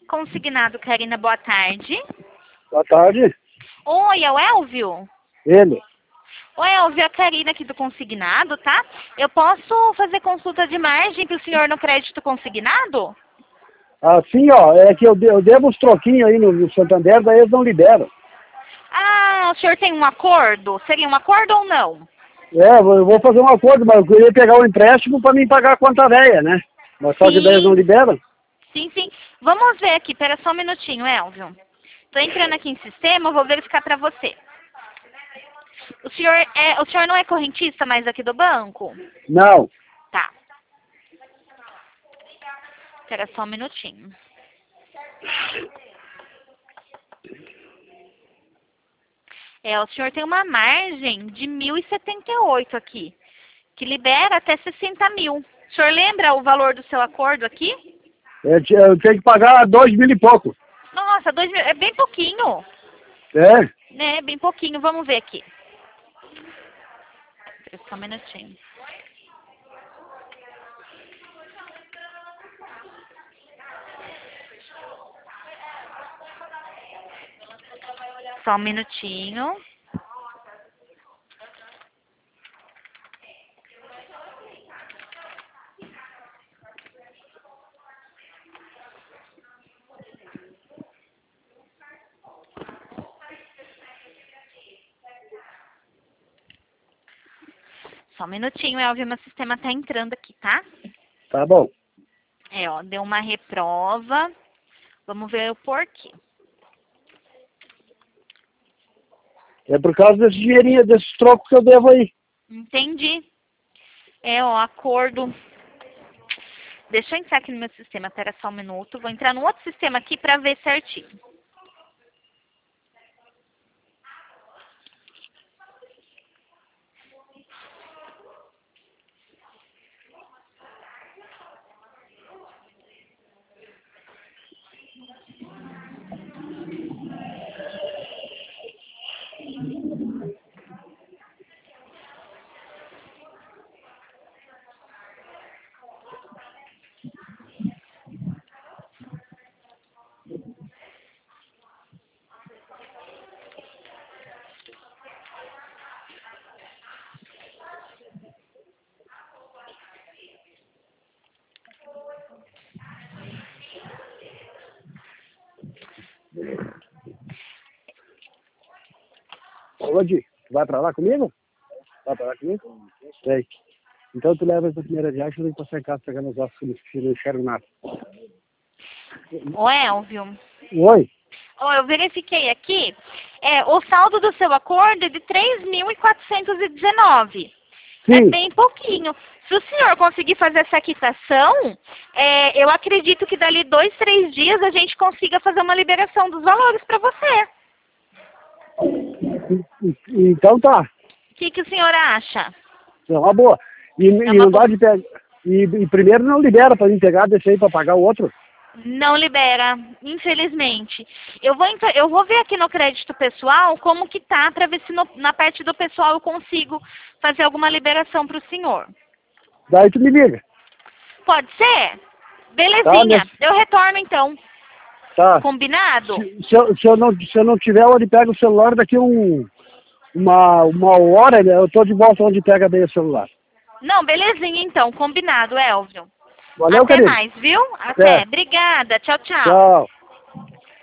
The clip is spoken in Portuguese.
Consignado, Karina, boa tarde. Boa tarde. Oi, é o Elvio? Ele. Oi, Elvio, é a Karina aqui do Consignado, tá? Eu posso fazer consulta de margem para o senhor no crédito consignado? Assim, ó, é que eu devo uns troquinhos aí no Santander, daí eles não liberam. Ah, o senhor tem um acordo? Seria um acordo ou não? Eu vou fazer um acordo, mas eu queria pegar um empréstimo para mim pagar a conta velha, né? Mas só que daí eles não Sim, liberam. sim. Vamos ver aqui, pera só um minutinho, Elvio. Tô entrando aqui em sistema, eu vou verificar para você. O senhor não é correntista mais aqui do banco? Não. Tá. Espera só um minutinho. O senhor tem uma margem de 1.078 aqui, que libera até 60 mil. O senhor lembra o valor do seu acordo aqui? Eu tenho que pagar 2.000 e pouco. Nossa, 2.000, é bem pouquinho. É? Né, bem pouquinho. Vamos ver aqui. Espera só um minutinho. Só um minutinho. Só um minutinho, Elvio, meu sistema tá entrando aqui, tá? Tá bom. Deu uma reprova. Vamos ver o porquê. É por causa desse dinheirinho, desses trocos que eu devo aí. Entendi. Acordo. Deixa eu entrar aqui no meu sistema, espera só um minuto. Vou entrar num outro sistema aqui para ver certinho. Ô, Di, tu vai pra lá comigo? Vai pra lá comigo? Sei. Então tu leva essa primeira viagem, eu tenho que passar em casa pegando os ossos que eu não enxergo nada. Ô, Elvio. Oi? Eu verifiquei aqui. O saldo do seu acordo é de 3.419. Sim. É bem pouquinho. Se o senhor conseguir fazer essa quitação, eu acredito que dali 2, 3 dias a gente consiga fazer uma liberação dos valores para você. Então tá. O que o senhor acha? É uma boa. E não dá de pegar. E primeiro não libera pra mim pegar, deixa aí pra pagar o outro. Não libera, infelizmente. Eu vou ver aqui no crédito pessoal como que tá, para ver se na parte do pessoal eu consigo fazer alguma liberação para o senhor. Daí tu me liga. Pode ser? Belezinha. Eu retorno então. Tá. Combinado? Se eu não tiver onde pega o celular, daqui uma hora, né, eu tô de volta onde pega bem o celular. Não, belezinha então. Combinado, Elvio. Valeu, Até Karina. mais, viu? Até. Obrigada. Tchau, tchau. Tchau.